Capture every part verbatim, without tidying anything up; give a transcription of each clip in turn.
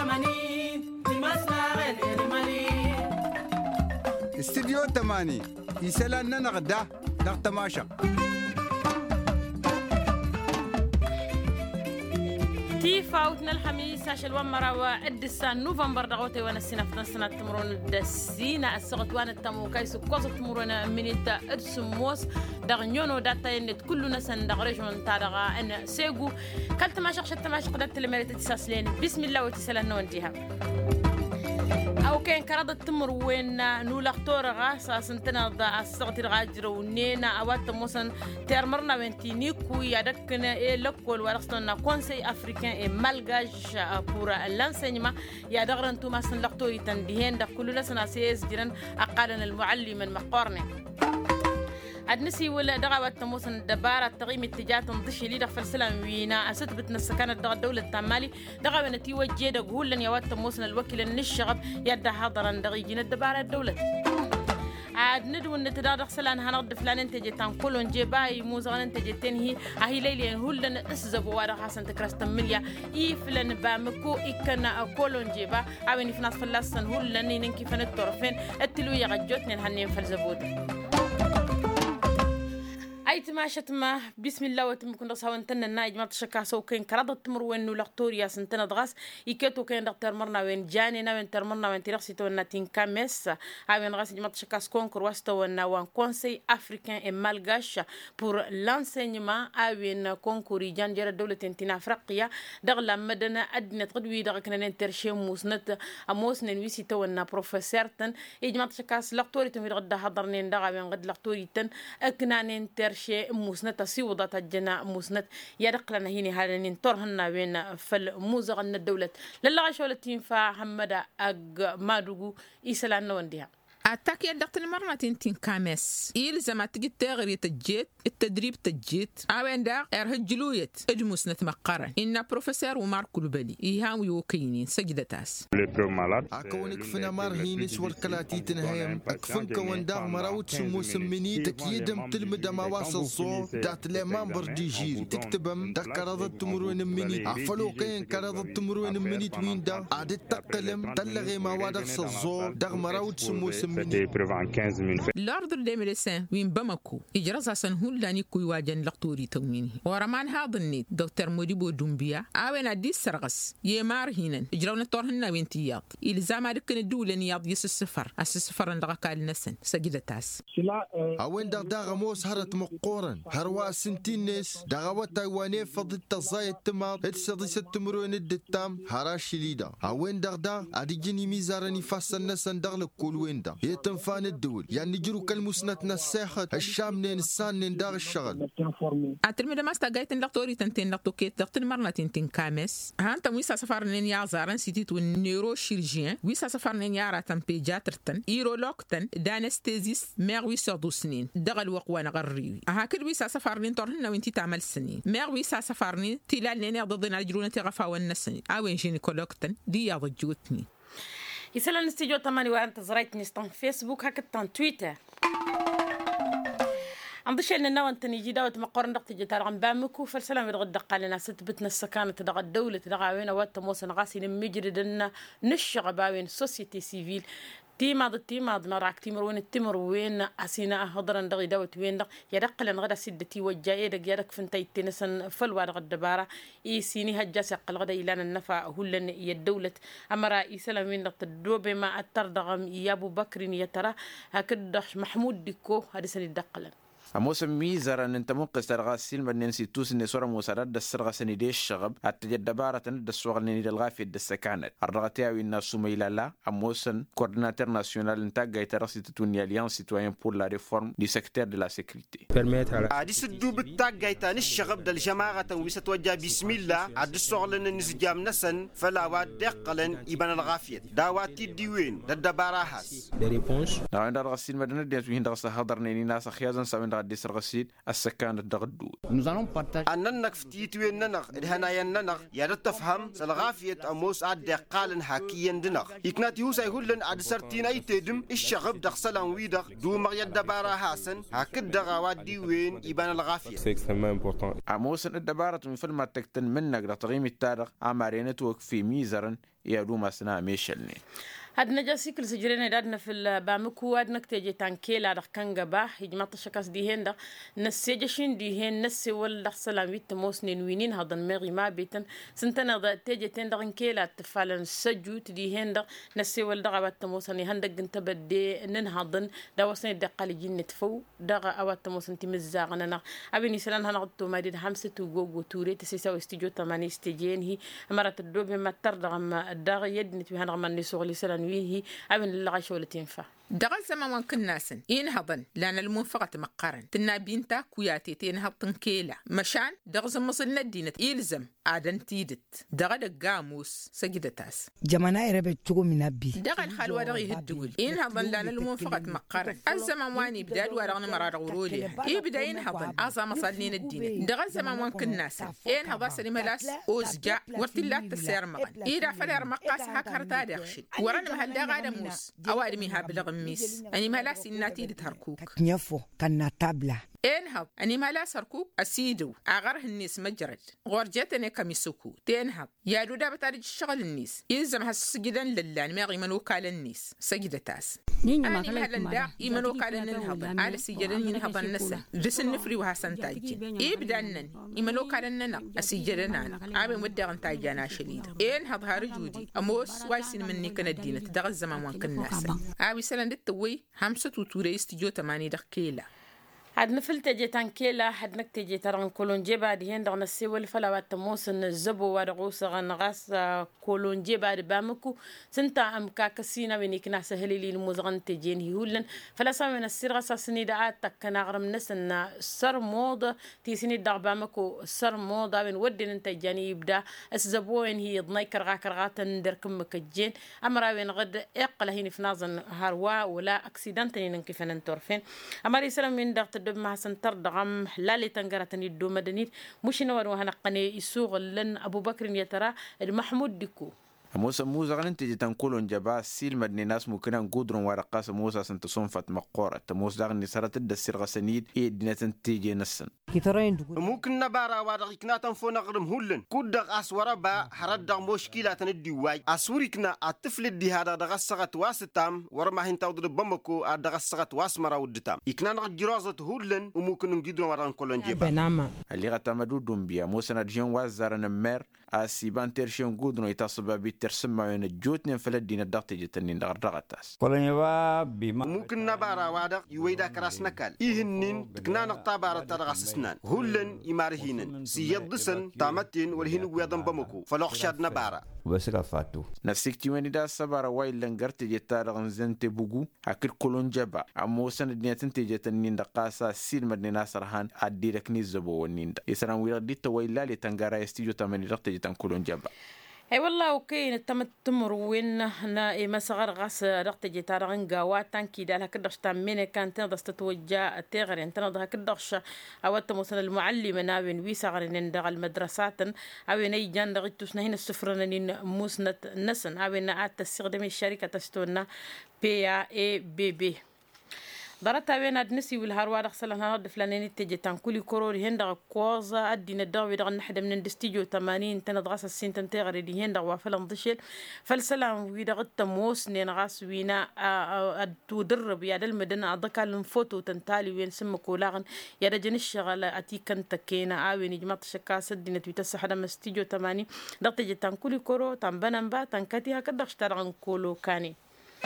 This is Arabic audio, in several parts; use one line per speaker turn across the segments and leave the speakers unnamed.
استديو تماني يسألنا نغدا نغتماشا
تيفاوتنا الخميس عشان ومرة الدسان نوفمبر دغوتي وانا السنة في سنة تمرون الدسينة السغط وانا التمو كايسو كوزو تمرون من السموس دغ نيونو داتا ينت كلنا سن دغ ريجون تادغا ان سيغو كالت ما شخشت ما شقدت لمريت تساسلين بسم الله وتسلنا وانتها أو كان كرادة تمر وين نولختور غاسا سنتنا ضا السغط الغاجر ونينا أوات موسن ترمرنا وانتينيكو يادكنا إيه لكول ورقصنا كونسي أفريكان إيه مالغاج بورا اللانسينيما يادغرن توما سن لختو يتندهين دا كلنا سناسيز جيران أقالنا المعلم المقارنة أدنسي ولا دعوة تموسن دبارة تغيم اتجاه تنضشي لي دخل سلام وينا أسد بتنسكان الدغ دولة تمالي دعوة نتي وجه دقول لن يوات تموسن الوكيل النشغب يد حاضرا دغيجين الدبارة الدولة عاد ندو نتدار خسلان هنرد فلان انتجي تنقلون جباي موزغان انتجي تنهي اهي ليلي هولن اسزب وارا حسن تكرست مليا اي فلان بامكو اكنا كولون جبا اوين فناس فلاسن هولن نينكي فن الطرفين اتلو يغجوتني هنين فالزبود أي تماشت ما بسم الله وتمكن رصها وانتنا النايج ما تشكى سو كين كرادة تمر وين لقطوريا سنتنا ضغاس يكتو كين دكتور مرنا وين جانينا وين ترمرنا وين ترخصي تو ناتين كامس وين غاس ما تشكى سكون كرواستا وين وان كونسي أفريكان إم مالغاش pour l'enseignement وين كونكوري جان جرى دولة تنتنا أفريقيا دغلا مدنا أدنى تقدوي دغ كنا ننترشي موسنت أموس ننويسي تو نا بروفيسور تن يجي ما تشكى لقطوري تمي غدا حضرنين دغا وين غد لقطوري تن أكنا ننترشي شيء مسنت سيوضة الجنا مسنت يرقلنا هني هذا ننطرهنا بين فالموزة عن الدولة للا شغلة تنفع حمدا أج ما دوجو إسلام نونديها
أتاك يدقت المرة تنتين كامس إلزم تجي تغري تجيت التدريب تجيت أوين دا إرهجلويت أجمس نتمقرن إن بروفيسور ومار كلبلي إيهام يوكيني سجدتاس
أكونك فينا مارهينس والكلاتي تنهيم أكفنك ونداغ مراوت سمو سمني تكيدم تلمد ما واصل صو دات لمان بردي جيري تكتبم دا كرادة تمرون مني عفلو كين كرادة تمرون مني توين دا عادت تقلم دلغي ما وادق سلزو داغ مراوت سمو سمني
l'ordre des médecins وين باماكو إجرازا سنهول لاني كوي واجن لقطوري تغميني ورمان هذا النيت دكتور موديبو دومبيا أوين أديس سرغس يمار هينن إجراونا طورهن وين تياط إلزام أدكن الدولة نياض يس السفر أس السفر ندغاك النسن سجدة تاس
أوين دغ دغ موس هرت مقورن هروا سنتينس دغوا تايواني فضل تزاي التمار اتسدي ستمرون الدتام هراش ليدا أوين دغ دغ أدي جني ميزارني فاسن نسن دغ كل وين دا يتنفان الدول يعني جرو كالمسنت نساخة الشام نين السان نين داغ الشغل
أترمي دما استاقايت لقطوري تنتين لقطوكيت دقتن مرنا تنتين كامس هانتا ويسا سفر نين يازارن سيتيتو نيرو شيرجين ويسا سفر نين يارا تنبيجاترتن إيرولوكتن دانستيزيس مير ويسا دو سنين دغل وقوانا غريوي هاكد ويسا سفر نين طورهن وينتي تعمل سنين مير ويسا سفر نين تلال نين يضضنا الجرونة تغفا والنسنين أوين جينيكولوكتن دي يضجوتني
يسألنا استيجو تماني وأنت زريت نستان فيسبوك هكذا تويتر أمضي لنا وأنت نيجي داوت مقارن دقت جتار عم بامكو فالسلام يرغد دقة لنا ست بتنا السكانة تدغى الدولة تدغى وين وقت موسى نغاسين مجردنا نشغ باوين سوسيتي سيفيل تيماد التيماد نراك تيمر وين التمر وين أسينا هضرن دغي دوت وين دغ يدق لنا غدا سدتي وجاي دق يدك فنتي تنسن فلوا دغ الدبارة إي سيني هجاس قل غدا إلى النفع هولن يدولة أما رئيس لمن دغ الدوب ما أتر دغ يا أبو بكر يترى هكذا محمود ديكو هذا سن الدقلن
موسم ميزر أن أنت منقص ترغاسين بدنا نسيتوس إن صورة موسرات دسرغ سنديش شغب التجد دبارة دسوغ نيد الغافي دسكانت الرغتيا وإن سوميلا لا أموسن coordinateur national انتاج يترسي توني alliance citoyen pour la réforme du secteur de la sécurité.
عادس الدوب التاج يتان الشغب دل جماعة ويستوجه بسم الله عادسوغ لنا نسجام نسن فلا واد قلن إبان الغافية داواتي ديوين دبارة هاس.
عند الرغسين بدنا ديت وين درس هذر نيني ناس خيازن سوين غادي سرغسيد السكان الدغدو
أننك فتيتوي الننغ الهنايا الننغ يا تفهم سلغافية أموس عد قالن حكيا دنغ يكناتي هو سيقولن عد سرتين أي تدم الشغب دغ سلام ويدغ دو مريد دبارة حسن هكذا غوادي وين يبان الغافية
أموس الدبارة من فيلم تكتن منك لتغيم التاريخ عمارين توك في ميزرن يا دوما سنا ميشلني
هاد نجاسي كل سجلنا دادنا في البامكو هاد نكتجي تانكيلا دخ كانجا با يجمع تشكاس ديهن دا نسيجشين ديهن نسي ولا سلام ويت موسنين وينين هذا المغي ما بيتن سنتنا دا تيجي تندرن كيلا تفعلن سجوت ديهن دا نسي ولا غوات موسني هندق انت بدي ننهضن دا وسني دقال جين تفو دا غوات موسن تمزاغنا ابي نسلان هنغطو مادي حمسه وغوغو توري تسيسا استيجو تماني استيجين هي مرات الدوب ما تردغم دا يد نتي هنغم نسوغلي سلان ويه أبن اللغة ولا تنفع
دغل زمان وان كناسن ينهضن لان المنفقة مقارن تنا بينتا كوياتي تنهضن كيلا مشان دغز مصلنا الدينة يلزم عادن تيدت دغل قاموس سجدتاس
جمانا يربي تشوغو من أبي
دغل خالوا دغي هدول ينهضن لان المنفقة مقارن الزمان واني بدال ورغن مرار غرولي يبدا ينهضن أعظم مصلين الدينة دغل زمان وان كناسن ينهضن سليم لاس أوزجا ورتلات تسير مغن إيرا فلير مقاس هكرتا داخشد ورن محل دغل موس أوادمي هابلغ ميس أني ما لاس الناتي تهركوك
نيفو كنا تابلا
إنهض أني ما لاس هركوك أسيدو أغره الناس مجرد غورجتني كميسوكو تنهض يا دودا بتارج الشغل الناس يلزم هالسجدان لله ما غيمن وكال الناس سجدة تاس أني مهلا دا يمن وكال النهض على سجدان ينهض النسا دس النفري وحسن تاجين يبدأ أنن يمن وكال الننا السجدان أنا أبي مدة عن تاجانا شديد إنهض هارجودي أموس وايسين مني كنا الدين تدغ الزمان وان كنا أبي سلام دتوي همسة وتوري استجوا تماني دقيلة
هاد نفلت جيتان كيلا هاد نكتجي تران كولونجي بعد هندغ نسيول فلاوات موسن الزبو ورغوس غنغاس كولونجي بعد بامكو سنتا ام كاكسينا وينيكنا سهلي لي الموزغن تجين هيولن فلا سامن السيرغا ساسني دعات تكنا غرم نسن سر مود تيسني دغ بامكو سر مود وين ودن انت جاني يبدا الزبوين هي ضناي كرغا كرغات ندركم مكجين امرا وين غد اقله هني في نازن هاروا ولا اكسيدنت نكيف ننتورفين امري سلام من دغ دب ما سنتر دغم حلالي تنقرتني الدو مدنيت مش نور وهنا قني يسوق لن أبو بكر يترى المحمود ديكو
موسى موسى غن تجي تنقولون جبا سيل مدني ناس ممكن نقدرون ورقاس موسى سنت صنفت مقورة موسى غني سرت الدسر غسنيد إيه دينا تنتيجي نسن
ممكن نبارا وارغيكنا تنفونا غرم هولن كودغ أسورا با حرد مشكلة تنديواي أسوريكنا الطفل دي هذا دغسغت واسطام ورما هين تودر بمكو دغسغت واسمرا ودتام يكنا نجرازة هولن وممكن نقدرون وران كولون جبا
اللي غتمدو دمبيا موسى نرجين وازار نمر أسيبان ترشين قدرون يتصب بترسم وين الجوتن فلدين الضغط جتنين دغرغتاس
ممكن نبارا وادغ يويدا كراس نكال إيهنين تكنا نقطابارة ترغسسنان هولن يمارهينن سيادسن تامتين والهين ويادن بمكو فلوخشاد نبارا
وبسكا فاتو نفسك تيواني دا سبارا وايل لنغرت جتارغن زنت بوغو هكر كولون جبا أموسن الدنيا تنتي جتنين دقاسا سيل مدني ناصرهان عدي ركني الزبو والنين دا يسران ويرديت ويلالي تنغارا يستيجو تامني رقت جتن كولون جبا
اي والله اوكي نتمتمر وين هنا ما صغر غاس رقت جيتار غنغاواتان كي دالها كدش تامين كانت تستوجا تغري انت نضها كدش او تمثل المعلم ناوين وي صغر ندغ المدرسات او ني جان دغتوسنا هنا السفرنين موسنت نسن او نعات تستخدم الشركه تستونا بي اي بي بي درتا وين ادنسي والهاروا دخسلنا نرد فلانين تجي تنكولي كوروري هندا كوزا ادينا الداوي دغ نحد من الاستديو ثمانين تنضغس السين تنتغري دي هندا وفلان ضشل فالسلام وي دغ تموس نغاس وينا تدرب يا المدن ادكا الفوتو تنتالي وين سمكو لاغن يا دجن الشغل اتي كنت كينا اوي نجمه شكاس دينا تيتسحد من استديو ثمانين دغ تجي تنكولي كورو تنبنبا تنكتي هكذا اشترغن كولو كاني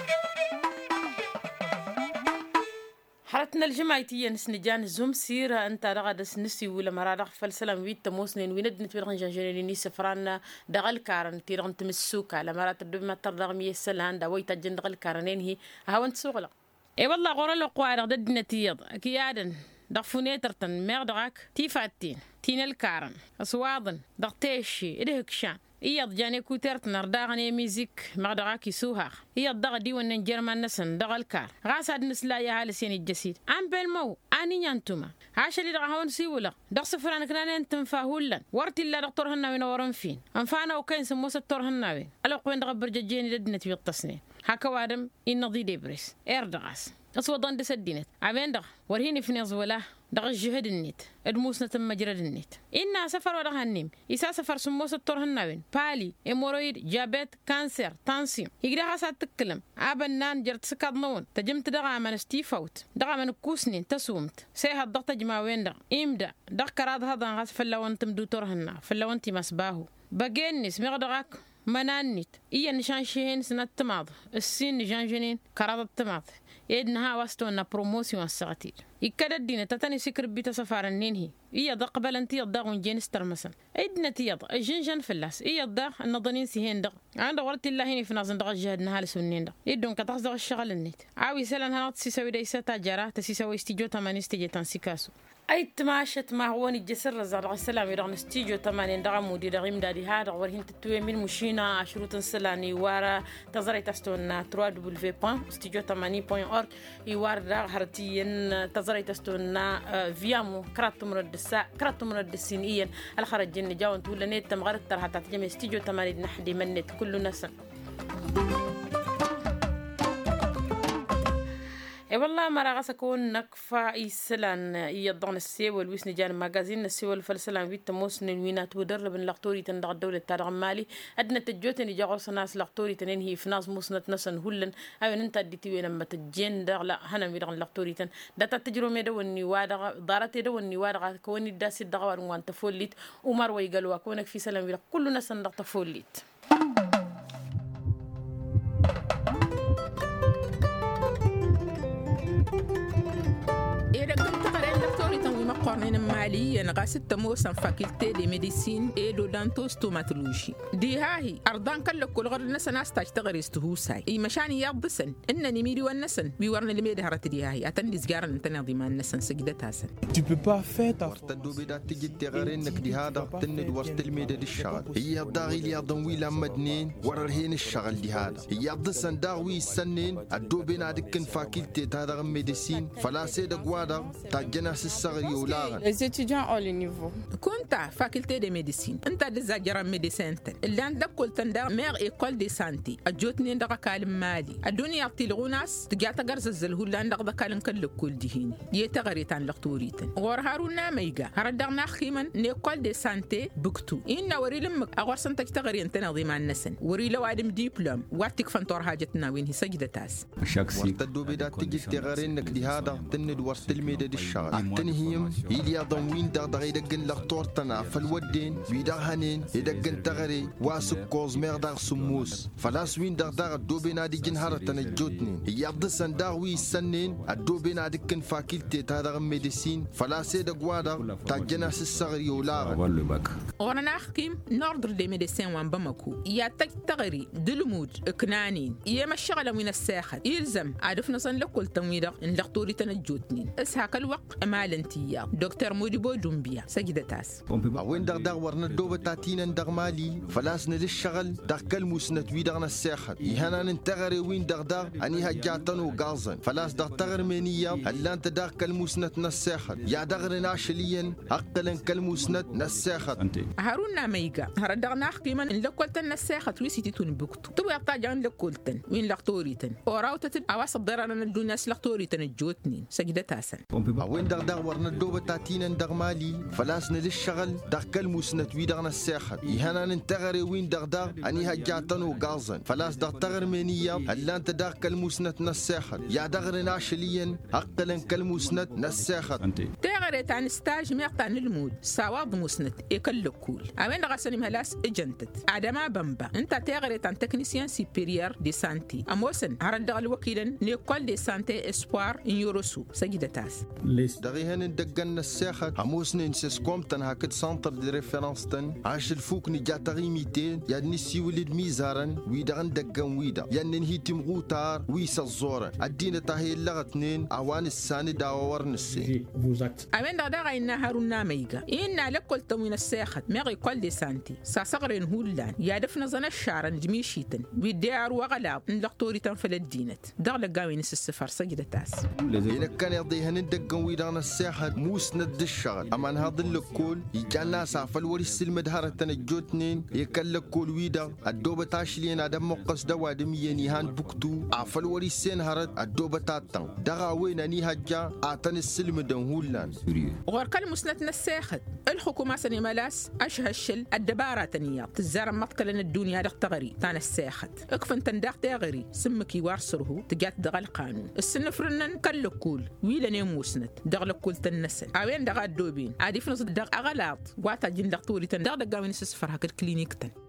حرتنا الجماعية نسنجان زوم سيرة أنت رغد سنسي ولا مرادق فالسلام ويت تموسنين ويندن تبرغن جانجانيني سفران دغل كارن تيرغن تمسوك على مرات الدب ما ترغ مية سلان دا ويتا جن دغل كارنين هي هاون تسوغلا اي والله غورا لو قوارغ دد نتيض كيادن دغفونيترتن ميغ دغاك تيفاتين تين الكارن أسواضن دغتيشي إده كشان إياد جاني كوترت نرداغني ميزيك مغدغاكي سوها إياد دغ دي ونن جرمان نسن دغ الكار غاساد نسلا يا هالسين الجسيد أم بالمو أني ينتما عاش اللي دغهون سيولا دغ سفران كنان انتم فاهولا ورتي لا دكتور هناوي نورن فين أنفانا وكاين سموس الدكتور هناوي ألو قوين دغ برججيني لدنا في التصنيع هكا وادم إن ضي ديبريس إردغاس أصوى ضند سدينت عبين دغ ورهيني في نزولا دغ الجهد النت ادموسنا تم مجرد النت إنا سفر ودغ هنيم إسا سفر سموس الدكتور هناوين بالي إمورويد جابت كانسر تانسيوم يقدر غاسات تتكلم عبنان جرت سكاد نون تجمت دغ من ستيفوت دغ من كوسنين تسومت سيها الضغط جماوين دغ إمدا دغ كراد هذا غاس فلوان تم دوتور هنا فلوان تي مسباهو بجنس مغدغاك منانيت إيا نشان شهين سنة تماض السين نشان جنين كراد التماض يدنها واسطونا بروموسيون السغتير يكاد الدين تتاني سكر بيتا سفار النينهي إيا دا قبل انتي يضاغ ونجين استرمسا إدنا تيض الجنجان فلاس إيا دا النضنين سيهين دا عند ورد الله هيني في نازن دا جهدنها لسنين دا يدون كتاس دا الشغل النيت عاوي سلان هنات سيساوي دايسا تاجارة تسيساوي استيجو تماني استيجي تنسيكاسو أي تماشت ما هو نجسر رزق السلام يرغن استيجو تمانين دا مودي دا غيم دادي هذا ورهين تتوي من مشينا شروط سلاني وارا تزري تستونا تروا دبل بوان استيجو تماني بوين أورك يوار دا هرتيين تزري تستونا فيامو كراتو مردسا كراتو مردسين إيان الخرج جن جاون تقول نيت تمغرت ترى تتجمع استيجو تمانين نحدي منت كل نسن اي والله ما راغس اكون نكفى يسلان يضان السيو والويس نجان ماغازين السيو الفلسلان ويت موسن وينات ودرب لقطوري تندغ الدوله تاع مالي ادنا تجوتني جاغوس ناس لقطوري تنين هي في ناس موسنت نسن هولن او انت ديتي وين ما تجين دغ لا هنا ميدغ لقطوري تن داتا تجرو دوني وادغ دارتي دوني وادغ كوني داسي دغوار وان تفوليت عمر ويقالوا كونك في سلام كل ناس ندغ تفوليت
قرنين ماليا غاسد تموسن فاكولتي دي ميديسين اي دودانتو ستوماتولوجي دي هاهي ارضان كل كل غير الناس ناس تشتغل استهوساي اي مشاني يضسن انني ميري والنسن بيورن اللي ميدي هرت دي هاهي اتندي سجار انت نضي ما النسن سجدتها سن
tu peux pas faire ta ورتدو بدا تجي تغارين نك دي هذا تند ورت الميدي دي الشغل هي داغي لي ضوي لما دنين ورهين الشغل دي هذا هي ضسن داوي سنين ادو بينا دكن فاكولتي هذا ميديسين فلا سيد غوادا تا جناس الصغير
Les étudiants ont le niveau.
كنت فاكولتي دي ميديسين انت دزاجرا ميديسين اللي عندك قلت ندا مير ايكول دي سانتي اجوتني ندغ كالم مالي الدنيا تلغوناس تجاتا غرز الزلهو اللي عندك دكالن كل كل دهيني يتغريتان لقطوريتن غور هارونا ميغا هردغنا خيمن نيكول دي سانتي بكتو ان وري لمك اغور سنتك تغري انت نضي مع النسن وري لو ادم دبلوم واتك فنتور حاجتنا وين هي سجدتاس
ورتدو بدا تجي تغري نك دي هذا تند ورت الميد دي الشغل تنهيم إليا ضمين دغ دغ يدقن لقطورتنا فالودين بيدغ هنين يدقن تغري واسك كوز مير دغ سموس فلاس وين دغ دغ الدوبينا دي جنهارتنا الجوتنين يضسن دغ وي سنين الدوبينا دكن فاكولتي تاع ميديسين فلاس دغ وادا تاع جناس الصغري ولا
وانا نحكيم نوردر دي ميديسين وان باماكو يا تك تغري دلمود كنانين يا مشغله من الساحه يلزم عرفنا صن لكل تمويد ان لقطوري تنجوتنين اسهاك الوقت مالنتيا دكتور موديبو دومبيا سجدتاس
وين دغ دغ ورنا دوبه تاتين دغ مالي فلاسنا للشغل دغ كلموسنا تويدغنا الساحه يهنا ننتغري وين دغ دغ اني هجاتن وغازن فلاس دغ تغر منيا هلا انت دغ كلموسنا الساحه يا دغ ناشليا اقلن كلموسنا الساحه
هارونا ميغا هردغنا قيمن ان لكلتن الساحه ويسيتي تون بوكتو تو يقطاجان لكلتن وين لقطوريتن وراوتت اواس ضررنا الدنيا لقطوريتن الجوتنين سجدتاس
وين دغ دغ ورنا دوبه تاتين دغ مالي فلاسنا للشغل دغ كلموسنا تويدغنا الساحه يهنا ننتغري وين دغ دغ اني هجاتن وغازن فلاس دغ تغر منيا هلا انت دغ كلموسنا الساحه يا دغ ناشليا اقلن كلموسنا الساحه
تغري تاع ستاج ميقطان المود سواد مسند يكل كول اوين دغ سني مهلاس اجنتت ادما بمبا انت تغري تاع تكنيسيان سوبيريور دي سانتي اموسن هرد دغ الوكيلن نيكول دي سانتي اسبوار ان يوروسو سجدتاس
دغي هن دغن دغن الساخة هموسن نسيسكوم تنها كد سنتر دي ريفيرانس تن عاش الفوق نجاتغي ميتين يا نسي ولد ميزارن ويدغن دقن ويدا يا ننهي تمغوتار ويسا الزورن الدين تاهي اللغتنين اوان الساني داور نسي
أمين دغدغا إنا هارون ناميغا إنا لكل تموين الساخة مغي كل دي سانتي ساسغرين هولان يا دفن زن الشعرن جميشيتن ويديار وغلاب نلقطوري تنفل الدينت دغل قاوين السفر سجدة تاس
إذا كان يضيهن دقن ويدغن الساخة موسنا الدشغل أمان هذا الكل يجانا سافل وريس المدهرة تنجوتنين يكل كل ويدا الدوبة تاشلين عدم مقص دوا دميين يهان بكتو عفل وريسين هرد الدوبة تاتن دغا وين أني هجا أعطن السلم دنهولان
غير كل مسنتنا الساخت الحكومة سني ملاس أشه الشل الدبارة تنيا تزار مطكلن الدنيا دق تغري تان الساخت اكفن تندق تغري سمكي وارسره تجات دغ القانون السن فرنن كل كول ويلا نيموسنت دغ كل تنسل أوين دغ الدوبين عادي في نص دغ أغلاط واتا جن دغ توري تندغ دغ وين سفر هك الكلينيك تن